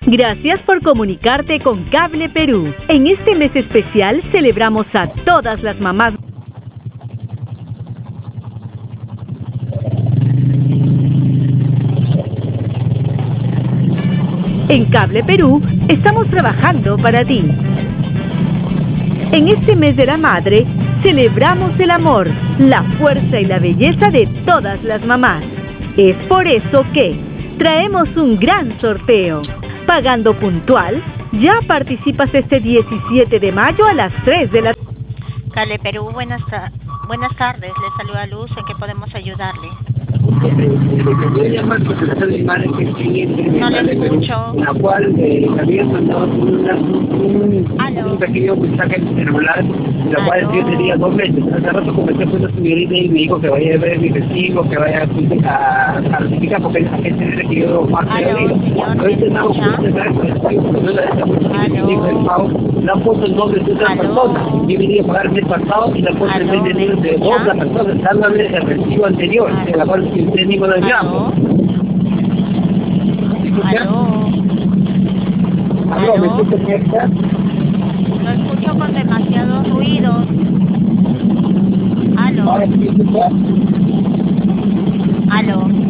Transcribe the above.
Gracias por comunicarte con Cable Perú. En este mes especial celebramos a todas las mamás. En Cable Perú estamos trabajando para ti. En este mes de la madre, celebramos el amor, la fuerza y la belleza de todas las mamás. Es por eso que traemos un gran sorteo. Pagando puntual, ya participas este 17 de mayo a las 3 de la tarde. Cable Perú, buenas tardes. Le saluda Luz. ¿En qué podemos ayudarle? No le escucho. La cual había mandado un pequeño mensaje en el celular, la cual yo tenía 2 meses. Hace rato comenté con una señorita y me dijo que vaya a ver mi recibo, que vaya a certificar, porque la gente le requirió parte de la vida. Ahorita estamos con el pago, le han puesto el nombre de otra persona. Yo venía a pagar el mes pasado y le han puesto el mes de otra persona, dándole el recibo anterior, de la cual usted mismo lo llama. ¿Aló? ¿Me escucha? Lo escucho con demasiados ruidos. ¿Aló? ¿Ahora sí escucha? ¿Aló?